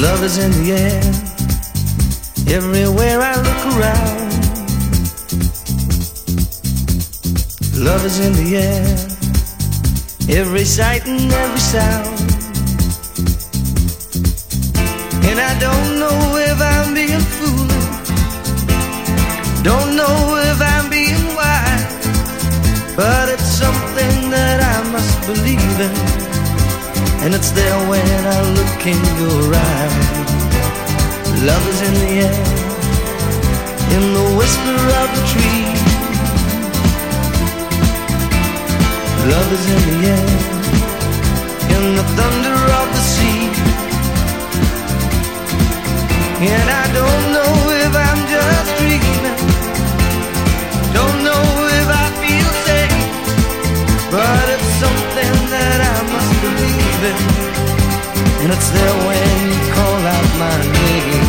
Love is in the air, everywhere I look around. Love is in the air, every sight and every sound. And I don't know if I'm being foolish, don't know if I'm being wise, but it's something that I must believe in, and it's there when I look in your eyes. Love is in the air, in the whisper of the tree. Love is in the air, in the thunder of the sea. And I don't know if I'm just dreaming, don't know if I feel safe, but it's something that I must believe in, and it's there when you call out my name.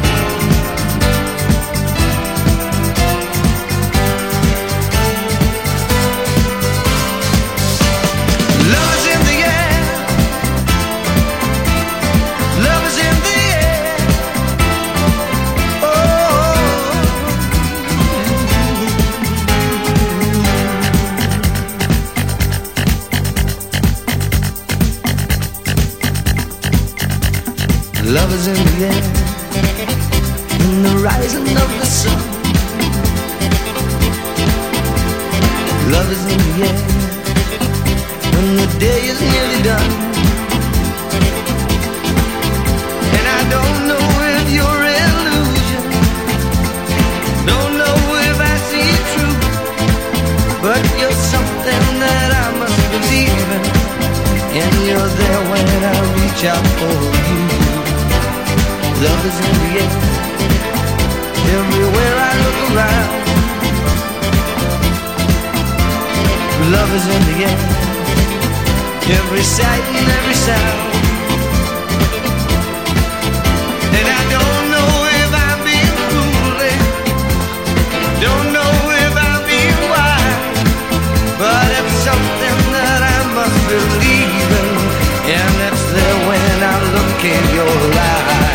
Love is in the air, love is in the air. Oh, love is in the air, in the rising of the sun. Love is in the air, when the day is nearly done. And I don't know if you're illusion, don't know if I see it true, but you're something that I must believe in, and you're there when I reach out for you. Love is in the air, everywhere I look around. Love is in the air, every sight and every sound. And I don't know if I'm being foolish, don't know if I'm being wise, but it's something that I must believe in, and it's there when I look in your eyes.